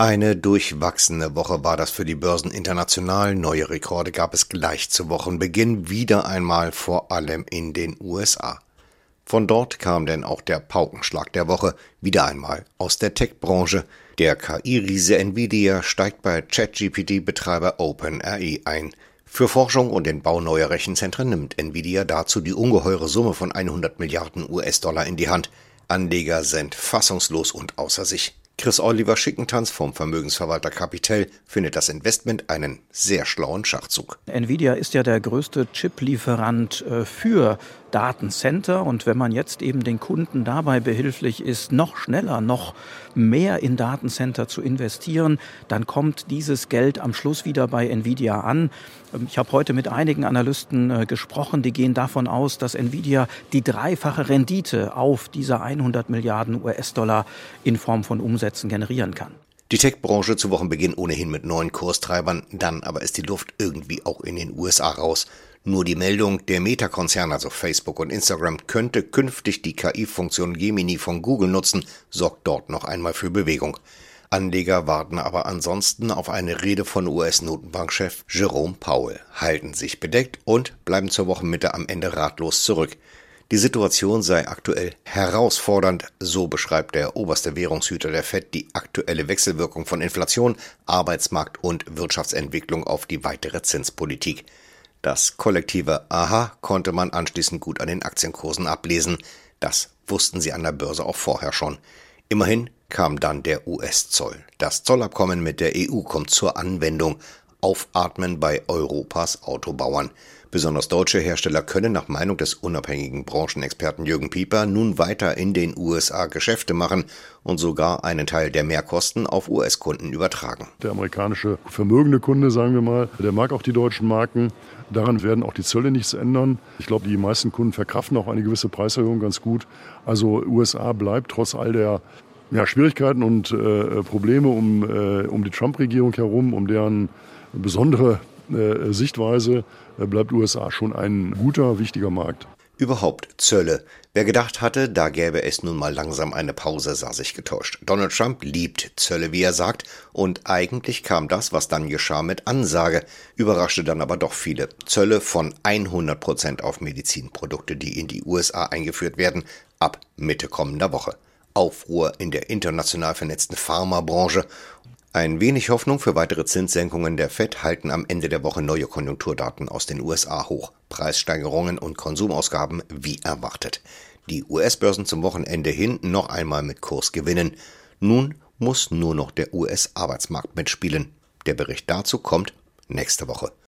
Eine durchwachsene Woche war das für die Börsen international. Neue Rekorde gab es gleich zu Wochenbeginn, wieder einmal vor allem in den USA. Von dort kam denn auch der Paukenschlag der Woche, wieder einmal aus der Tech-Branche. Der KI-Riese Nvidia steigt bei ChatGPT-Betreiber OpenAI ein. Für Forschung und den Bau neuer Rechenzentren nimmt Nvidia dazu die ungeheure Summe von 100 Milliarden US-Dollar in die Hand. Anleger sind fassungslos und außer sich. Chris Oliver Schickentanz vom Vermögensverwalter Capital findet das Investment einen sehr schlauen Schachzug. Nvidia ist ja der größte Chip-Lieferant für Datencenter, und wenn man jetzt eben den Kunden dabei behilflich ist, noch schneller, noch mehr in Datencenter zu investieren, dann kommt dieses Geld am Schluss wieder bei Nvidia an. Ich habe heute mit einigen Analysten gesprochen, die gehen davon aus, dass Nvidia die dreifache Rendite auf diese 100 Milliarden US-Dollar in Form von Umsätzen generieren kann. Die Tech-Branche zu Wochenbeginn ohnehin mit neuen Kurstreibern, dann aber ist die Luft irgendwie auch in den USA raus. Nur die Meldung, der Meta-Konzern, also Facebook und Instagram, könnte künftig die KI-Funktion Gemini von Google nutzen, sorgt dort noch einmal für Bewegung. Anleger warten aber ansonsten auf eine Rede von US-Notenbankchef Jerome Powell, halten sich bedeckt und bleiben zur Wochenmitte am Ende ratlos zurück. Die Situation sei aktuell herausfordernd, so beschreibt der oberste Währungshüter der FED die aktuelle Wechselwirkung von Inflation, Arbeitsmarkt und Wirtschaftsentwicklung auf die weitere Zinspolitik. Das kollektive Aha konnte man anschließend gut an den Aktienkursen ablesen. Das wussten sie an der Börse auch vorher schon. Immerhin kam dann der US-Zoll. Das Zollabkommen mit der EU kommt zur Anwendung. Aufatmen bei Europas Autobauern. Besonders deutsche Hersteller können nach Meinung des unabhängigen Branchenexperten Jürgen Pieper nun weiter in den USA Geschäfte machen und sogar einen Teil der Mehrkosten auf US-Kunden übertragen. Der amerikanische vermögende Kunde, sagen wir mal, der mag auch die deutschen Marken. Daran werden auch die Zölle nichts ändern. Ich glaube, die meisten Kunden verkraften auch eine gewisse Preiserhöhung ganz gut. Also USA bleibt trotz all der Schwierigkeiten und Probleme um die Trump-Regierung herum, um deren besondere Sichtweise, bleibt USA schon ein guter, wichtiger Markt. Überhaupt Zölle. Wer gedacht hatte, da gäbe es nun mal langsam eine Pause, sah sich getäuscht. Donald Trump liebt Zölle, wie er sagt, und eigentlich kam das, was dann geschah, mit Ansage, überraschte dann aber doch viele. Zölle von 100% auf Medizinprodukte, die in die USA eingeführt werden, ab Mitte kommender Woche. Aufruhr in der international vernetzten Pharmabranche. Ein wenig Hoffnung für weitere Zinssenkungen der FED halten am Ende der Woche neue Konjunkturdaten aus den USA hoch. Preissteigerungen und Konsumausgaben wie erwartet. Die US-Börsen zum Wochenende hin noch einmal mit Kursgewinnen. Nun muss nur noch der US-Arbeitsmarkt mitspielen. Der Bericht dazu kommt nächste Woche.